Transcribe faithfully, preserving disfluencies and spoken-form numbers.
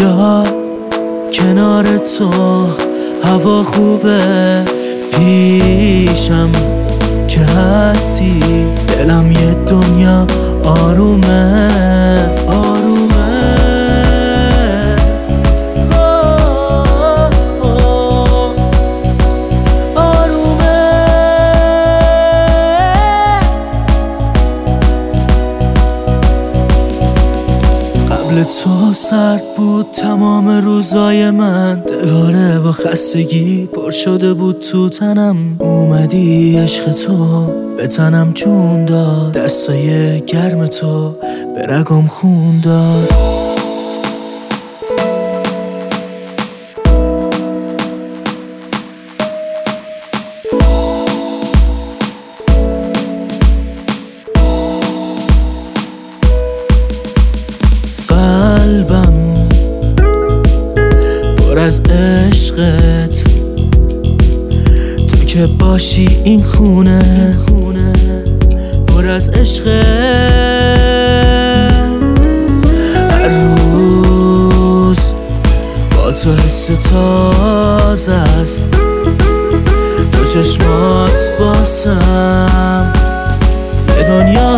اینجا کنار تو هوا خوبه، پیشم که هستی دلم یه دنیا آرومه آرومه. قبل تو سرد بود تمام روزای من، دلاره و خستگی پر شده بود تو تنم. اومدی عشق تو به تنم جون داد، دستای گرم تو به رگم خون داد. قلبم پر از عشقت، تو که باشی این خونه پر از عشقت. هر روز با تو حس تازه است، تو چشمات واسم یه دنیا